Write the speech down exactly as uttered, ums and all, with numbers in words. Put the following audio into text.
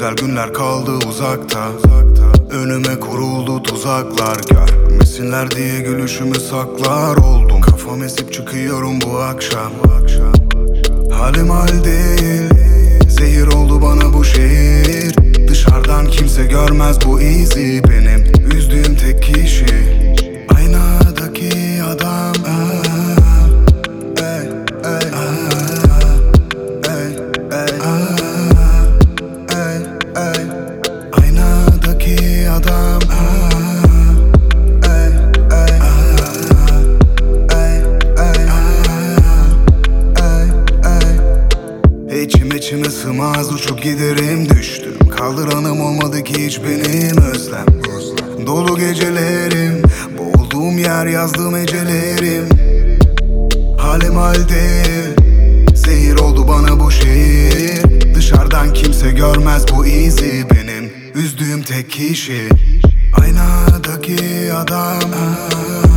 güzel günler kaldı uzakta. Önüme kuruldu tuzaklar, görmesinler diye gülüşümü saklar oldum. Kafam esip çıkıyorum bu akşam. Halim hal değil, zehir oldu bana bu şehir. Dışarıdan kimse görmez bu izi, benim üzdüğüm tek kişi aynadaki adam. ah, ey, ey, ah, ey, ey, ah, ey, ey. Aynadaki adam. ah, ey, ey, ah, ey, ey, ah, ey, ey. İçime içime sığmaz, uçup giderim düştüm. Kaldıranım olmadı ki hiç benim özlem. Dolu gecelerim, boğulduğum yer yazdığım ecelerim. Halim hal değil, zehir oldu bana bu şehir. Dışarıdan kimse görmez bu izi, benim üzdüğüm tek kişi aynadaki adam. ah,